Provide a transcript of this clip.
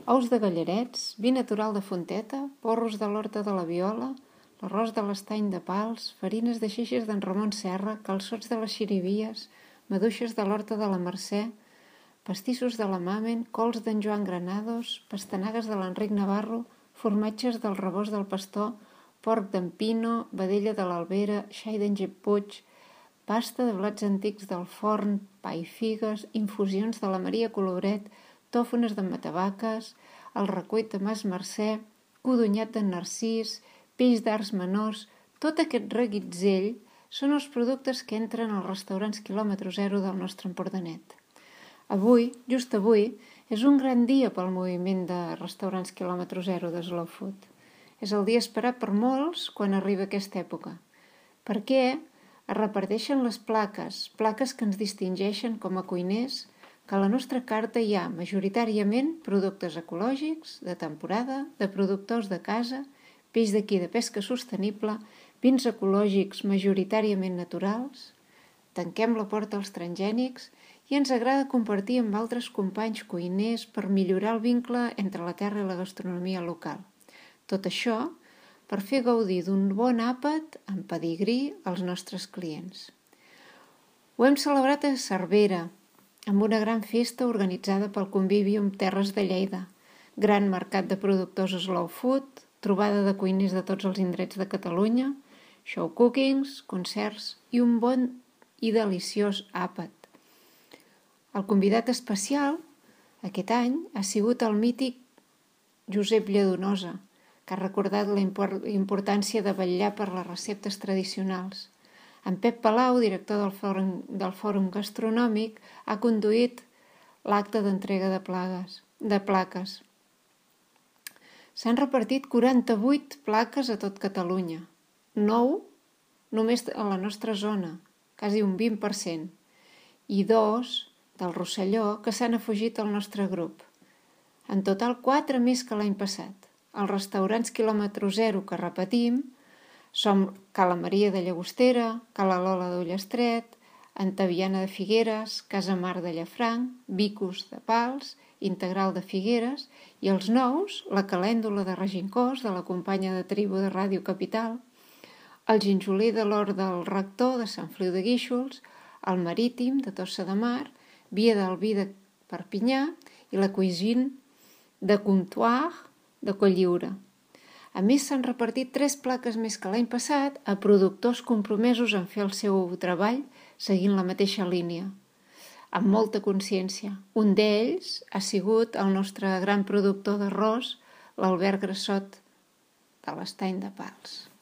ous de gallarets, vi natural de Fonteta, porros de l'Horta de la Viola, l'arròs de l'Estany de Pals, farines de xixes d'en Ramon Serra, calçots de les Xirivies, maduixes de l'Horta de la Mercè, pastissos de la Mamen, cols d'en Joan Granados, pastanagues de l'Enric Navarro, formatges del Rebost del Pastor, porc d'en Pino, vedella de l'Albera, xai d'en Gep Puig, pasta de blats antics del forn, pa i figues, infusions de la Maria Coloret, tòfones de Matavaques, el recuit de Mas Mercè, codonyat d'en Narcís, peix d'arts menors. Tot aquest reguitzell són els productes que entren als restaurants quilòmetre zero del nostre Empordanet. Avui, just avui, és un gran dia pel moviment de restaurants quilòmetre zero de Slow Food. És el dia esperat per molts quan arriba aquesta època. Per què? Es reparteixen les plaques que ens distingeixen com a cuiners, que a la nostra carta hi ha majoritàriament productes ecològics, de temporada, de productors de casa, peix d'aquí de pesca sostenible, vins ecològics majoritàriament naturals. Tanquem la porta als transgènics i ens agrada compartir amb altres companys cuiners per millorar el vincle entre la terra i la gastronomia local. Tot això per fer gaudir d'un bon àpat amb pedigrí als nostres clients. Ho hem celebrat a Cervera, amb una gran festa organitzada pel Convivium Terres de Lleida, gran mercat de productors slow food, trobada de cuiners de tots els indrets de Catalunya, show cookings, concerts i un bon i deliciós àpat. El convidat especial aquest any ha sigut el mític Josep Lladonosa, que ha recordat la importància de vetllar per les receptes tradicionals. En Pep Palau, director del Fòrum Gastronòmic, ha conduït l'acte d'entrega de plaques. S'han repartit 48 plaques a tot Catalunya, 9 només a la nostra zona, quasi un 20%, i 2 del Rosselló que s'han afegit al nostre grup. En total 4 més que l'any passat. Els restaurants quilòmetre zero que repetim som Cala Maria de Llagostera, Cala Lola d'Ullestret, Antaviana de Figueres, Casa Mar de Llafranc, Vicus de Pals, Integral de Figueres i els nous, la Calèndula de Regincós, de la companya de tribu de Ràdio Capital, el Ginjolí de l'Hort del Rector de Sant Feliu de Guíxols, el Marítim de Tossa de Mar, Via del Vi de Perpinyà i la Cuisine de Comptoir de Cotlliure. A més, s'han repartit 3 plaques més que l'any passat a productors compromesos en fer el seu treball seguint la mateixa línia, amb molta consciència. Un d'ells ha sigut el nostre gran productor d'arròs, l'Albert Grassot, de l'Estany de Pals.